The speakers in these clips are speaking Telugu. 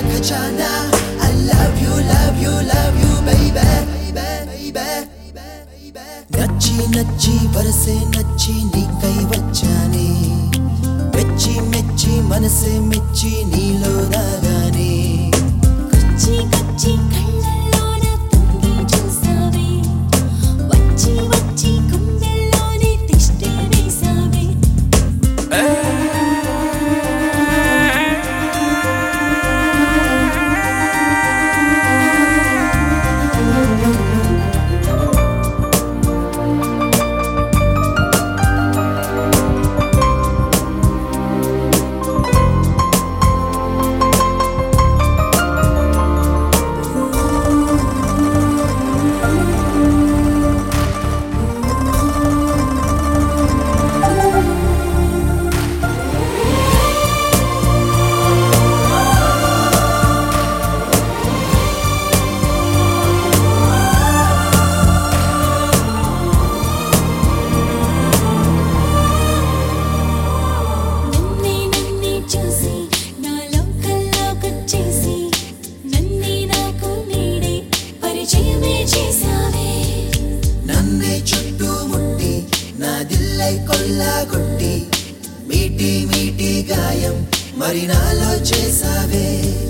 खजाना I love you love you love you baby నచ్చి నచ్చి వరసే నచ్చి నీకై వచ్చానే మెచ్చి మెచ్చి మనసే మెచ్చి నీలో దాగానే కుచ్చి కుచ్చి కళ్ళల్లోన తుంగి చూసావే వచ్చి వచ్చి గుండెల్లోనే తిష్టే వేసావే నన్నే చుట్టుముట్టి నా దిల్లై కొల్లగొట్టి మీటి మీటి గాయం మరి నాలో చేసావే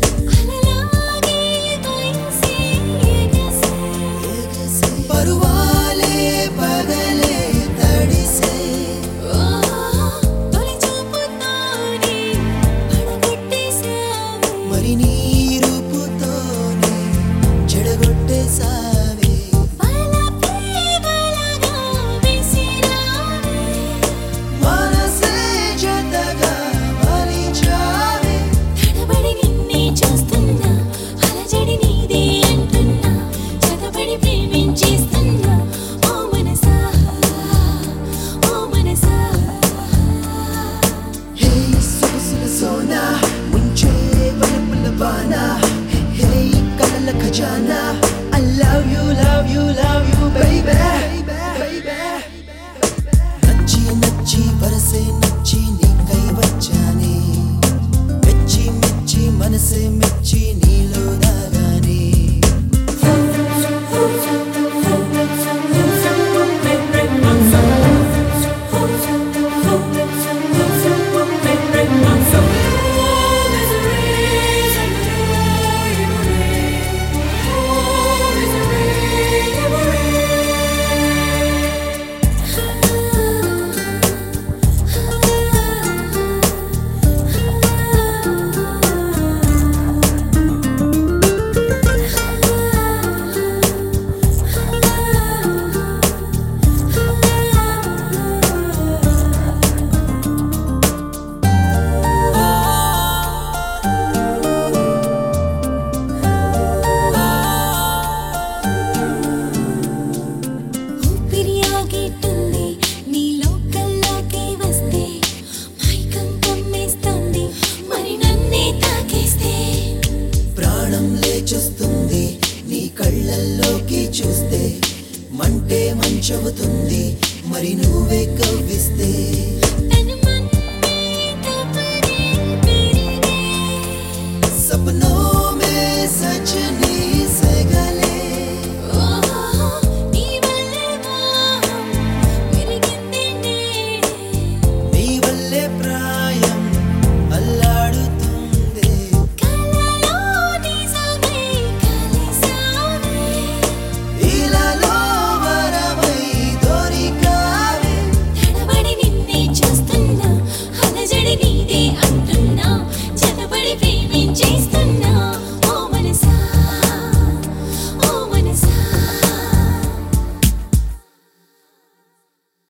పరువాలే పగలే తడిసే మరి నీ రూపుతోనే చెడగొట్టేసావే మనసే జతగా మలిచావే తడబడి నిన్నే చూస్తున్నా అలజడి నీదే అంటున్నా చదబడి ప్రేమించేస్తున్నా ఓ మనసా హే సొగసుల సోనా ముంచే వలపుల వాన హే కలల ఖజానా I love you love you love you baby నచ్చి నచ్చి వరసే నచ్చి నీకై వచ్చానే మెచ్చి మెచ్చి మనసే మెచ్చి నీలో దాగానే ప్రాణం లేచొస్తుంది నీ కళ్ళల్లోకి చూస్తే మంటే మంచవుతుంది మరి నువ్వే కవ్విస్తే सपनों में सच